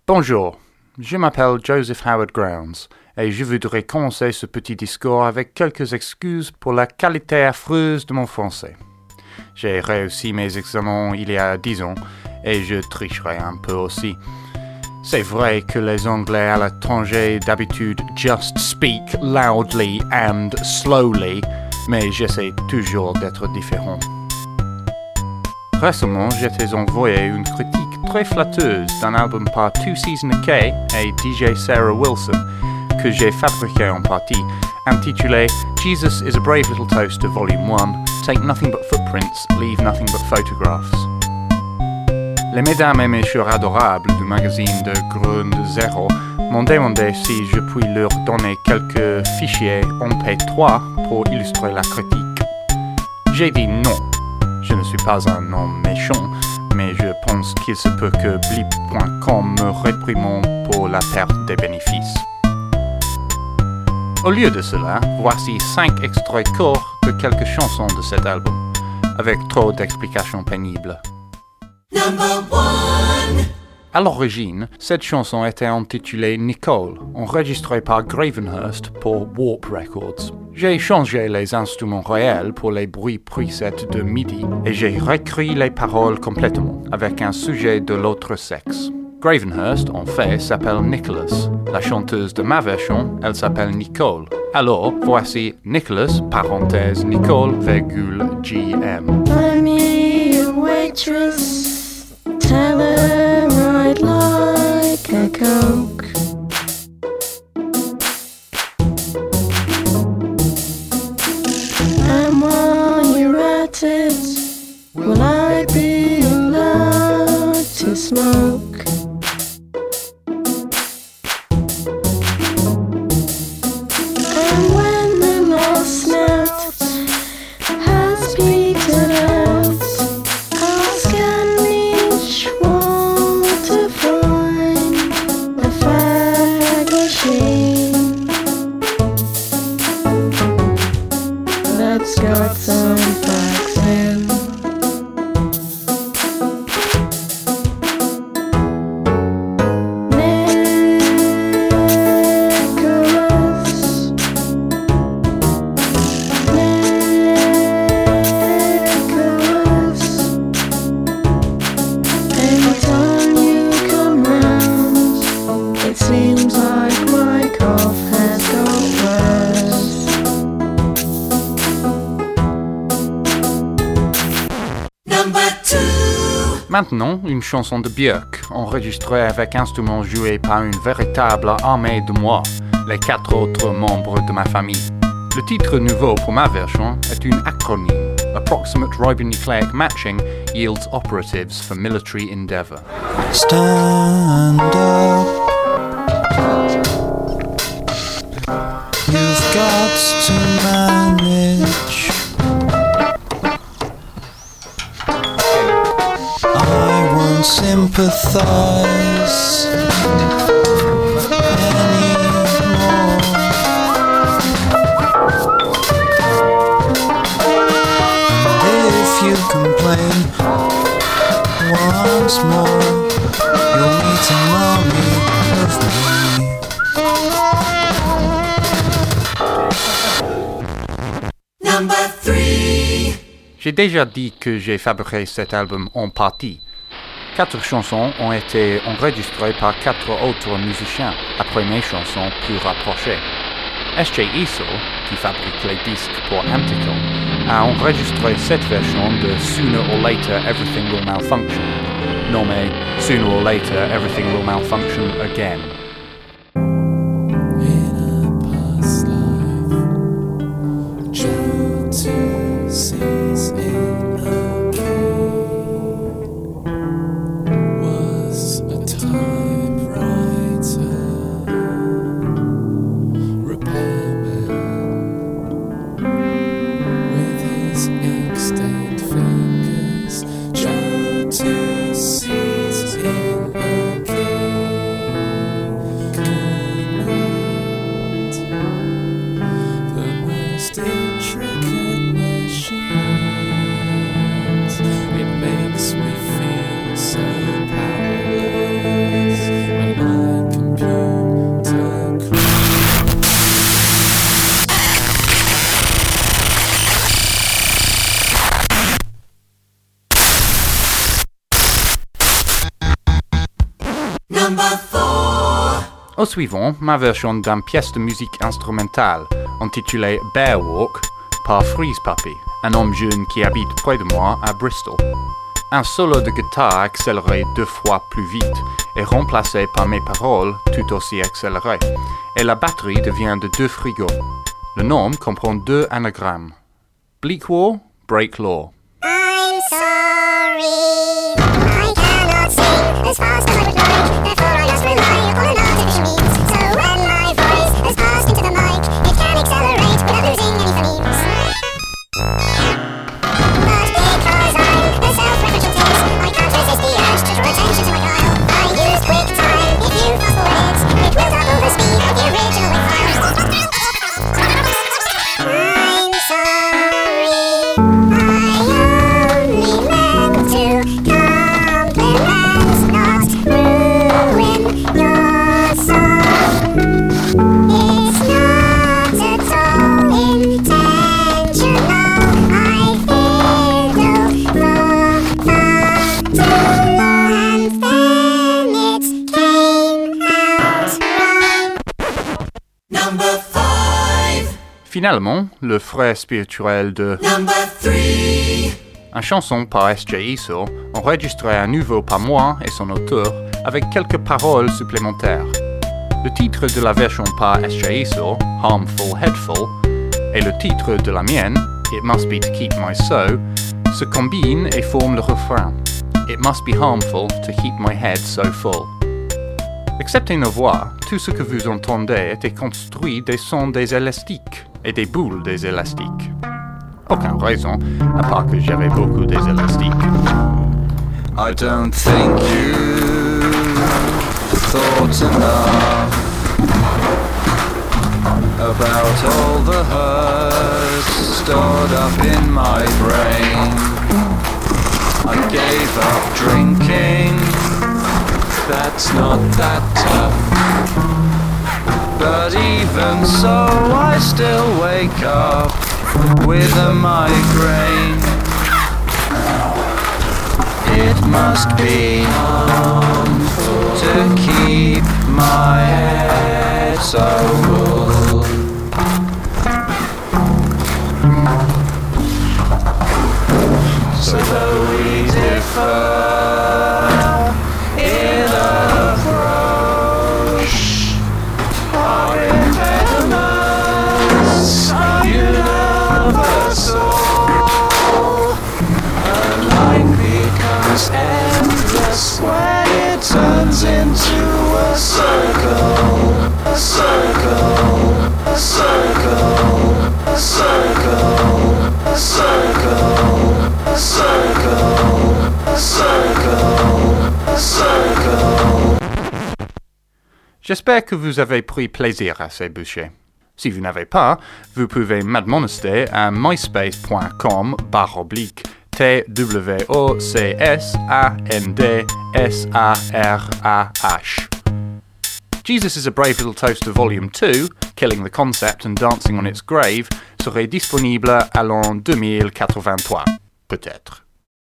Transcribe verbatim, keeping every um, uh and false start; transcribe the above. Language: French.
Bonjour, je m'appelle Joseph Howard Grounds et je voudrais commencer ce petit discours avec quelques excuses pour la qualité affreuse de mon français. J'ai réussi mes examens il y a dix ans et je tricherai un peu aussi. C'est vrai que les Anglais à l'étranger d'habitude just speak loudly and slowly, mais j'essaie toujours d'être différent. Récemment, j'étais envoyé une critique très flatteuse d'un album par Two Season A K et D J Sarah Wilson, que j'ai fabriqué en partie, intitulé Jesus is a Brave Little Toaster Volume one, Take Nothing But Footprints, Leave Nothing But Photographs. Les mesdames et messieurs adorables du magazine de Grund Zero m'ont demandé si je puis leur donner quelques fichiers en P trois pour illustrer la critique. J'ai dit non. Je ne suis pas un homme méchant, mais je pense qu'il se peut que blip point com me réprimande pour la perte des bénéfices. Au lieu de cela, voici cinq extraits courts de quelques chansons de cet album, avec trop d'explications pénibles. Number one. À l'origine, cette chanson était intitulée Nicole, enregistrée par Gravenhurst pour Warp Records. J'ai changé les instruments réels pour les bruits presets de MIDI et j'ai réécrit les paroles complètement avec un sujet de l'autre sexe. Gravenhurst, en fait, s'appelle Nicholas. La chanteuse de ma version, elle s'appelle Nicole. Alors, voici Nicholas, parenthèse Nicole, virgule G M. Buy me a waitress, tell her I'd like a Coke. And while you're at it, will I be allowed to smoke? And when the last note has petered out, I'll scan each wall to find a fag machine that's got some fags in. Maintenant, une chanson de Björk, enregistrée avec instruments joués par une véritable armée de moi, les quatre autres membres de ma famille. Le titre nouveau pour ma version est une acronyme. Approximate Ribonucleic Matching yields operatives for military endeavor. Stand up. You've got to manage. I won't sympathize anymore. If you complain once more, you'll meet a mommy of me. Number three. J'ai déjà dit que j'ai fabriqué cet album en partie. Quatre chansons ont été enregistrées par quatre autres musiciens, après mes chansons plus rapprochées. S J Eso, qui fabrique les disques pour Anticon, a enregistré cette version de Sooner or Later Everything Will Malfunction, nommée Sooner or Later Everything Will Malfunction Again. Number four. Au suivant, ma version d'une pièce de musique instrumentale intitulée Bear Walk par Freeze Puppy, un homme jeune qui habite près de moi à Bristol. Un solo de guitare accéléré deux fois plus vite est remplacé par mes paroles tout aussi accélérées, et la batterie devient de deux frigos. Le nom comprend deux anagrammes. Bleak War, Break Law. I'm sorry, I cannot sing as fast as I would like, therefore I must rely on an artificial means. So when my voice has passed into the mic, it can accelerate without losing any phonemes. But because I'm a self-referential taste, I can't resist the urge to draw attention to my dial. I use QuickTime, if you fast forward it, it will double the speed of the original wave file. I'm sorry, I only meant to compliment, not ruin your song. It's not at all intentional, I fiddle for far too long, and then it came out wrong. Number five. Finalement, le frère spirituel de Number three. une chanson par S J Esau, enregistrée à nouveau par moi et son auteur, avec quelques paroles supplémentaires. Le titre de la version par S J Esau, Harmful Headful, et le titre de la mienne, It Must Be to Keep My So, se combinent et forment le refrain. It must be harmful to keep my head so full. Excepté nos voix, tout ce que vous entendez était construit des sons des élastiques et des boules des élastiques. Aucune raison, à part que j'avais beaucoup des élastiques. I don't think you thought enough about all the hurt stored up in my brain. I gave up drinking, that's not that tough. But even so, I still wake up with a migraine. It must be harmful to keep my head so full. So though we differ in approach, our impediments are universal. A line becomes endless when it turns into a circle, a circle, a circle, a circle, a circle, a circle, a circle, a circle. J'espère que vous avez pris plaisir à ces bouchées. Si vous n'avez pas, vous pouvez m'admonester à myspace.com barre oblique T W O C S A N D S A R A H. Jesus is a Brave Little Toaster Volume two, Killing the Concept and Dancing on Its Grave, serait disponible à l'an deux mille quatre-vingt-trois, peut-être.